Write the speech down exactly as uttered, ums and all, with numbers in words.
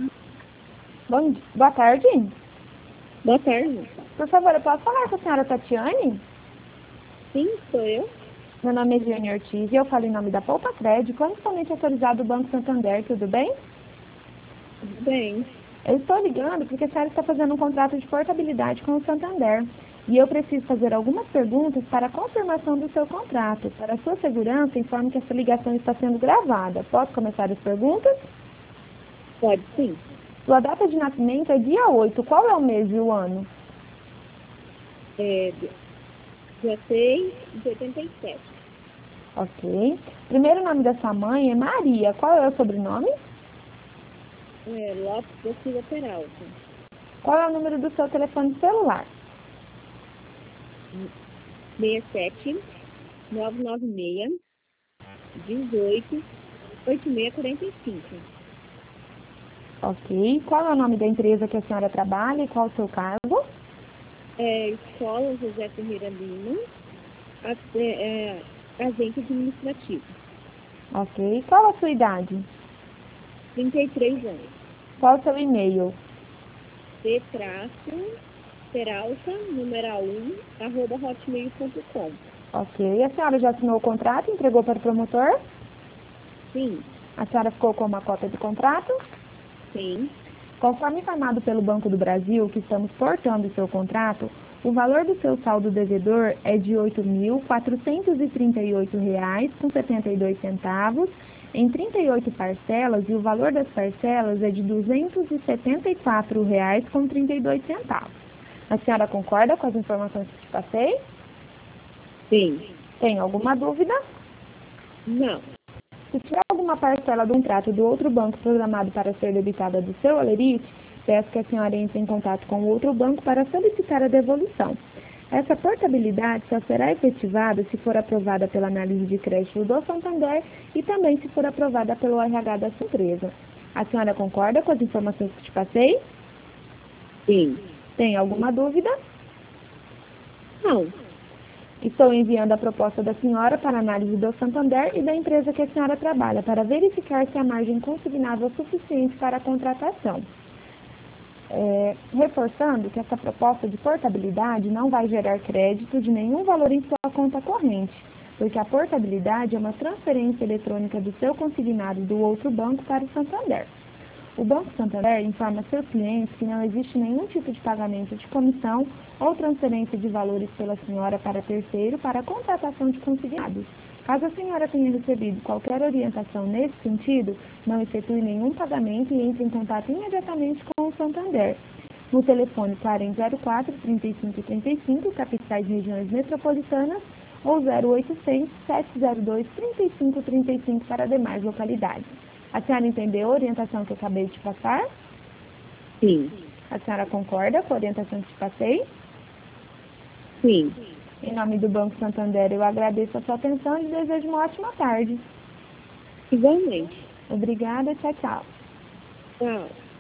Bom, di- boa tarde. Boa tarde. Por favor, eu posso falar com a senhora Tatiane? Sim, sou eu. Meu nome é Giane Ortiz e eu falo em nome da Poupa Crédito, condicionalmente autorizado do Banco Santander, tudo bem? Tudo bem. Eu estou ligando porque a senhora está fazendo um contrato de portabilidade com o Santander e eu preciso fazer algumas perguntas para a confirmação do seu contrato. Para a sua segurança, informe que essa ligação está sendo gravada. Posso começar as perguntas? Pode sim. Sua data de nascimento é dia oito. Qual é o mês e o ano? É, dia seis de oitenta e sete. Ok. Primeiro nome da sua mãe é Maria. Qual é o sobrenome? É, Lopes da Silva Peralta. Qual é o número do seu telefone celular? seis sete nove nove seis dezoito oito seis quatro cinco. Ok. Qual é o nome da empresa que a senhora trabalha e qual o seu cargo? É, Escola José Ferreira Lima, a- é, é, agente administrativo. Ok. Qual a sua idade? trinta e três anos. Qual o seu e-mail? C traço Peralta, numeral um, arroba hotmail ponto com. Ok. A senhora já assinou o contrato e entregou para o promotor? Sim, A senhora ficou com uma cópia do contrato? sim. Conforme informado pelo Banco do Brasil, que estamos portando o seu contrato, o valor do seu saldo devedor é de oito mil quatrocentos e trinta e oito reais com setenta e dois centavos em trinta e oito parcelas e o valor das parcelas é de duzentos e setenta e quatro reais com trinta e dois centavos. A senhora concorda com as informações que te passei? Sim. Tem alguma dúvida? Não. Se tiver alguma parcela de um trato do outro banco programado para ser debitada do seu Alerite, peço que a senhora entre em contato com o outro banco para solicitar a devolução. Essa portabilidade só será efetivada se for aprovada pela análise de crédito do Santander e também se for aprovada pelo R H da sua empresa. A senhora concorda com as informações que te passei? Sim. Tem alguma dúvida? Não. Estou enviando a proposta da senhora para análise do Santander e da empresa que a senhora trabalha, para verificar se a margem consignável é suficiente para a contratação. É, reforçando que essa proposta de portabilidade não vai gerar crédito de nenhum valor em sua conta corrente, porque a portabilidade é uma transferência eletrônica do seu consignado do outro banco para o Santander. O Banco Santander informa seus clientes que não existe nenhum tipo de pagamento de comissão ou transferência de valores pela senhora para terceiro para a contratação de consignados. Caso a senhora tenha recebido qualquer orientação nesse sentido, não efetue nenhum pagamento e entre em contato imediatamente com o Santander. No telefone quarenta zero quatro, trinta e cinco trinta e cinco, capitais e regiões metropolitanas, ou zero oitocentos, sete zero dois, trinta e cinco trinta e cinco para demais localidades. A senhora entendeu a orientação que eu acabei de passar? Sim. A senhora concorda com a orientação que te passei? Sim. Em nome do Banco Santander, eu agradeço a sua atenção e desejo uma ótima tarde. Igualmente. Obrigada, tchau, tchau. Tchau.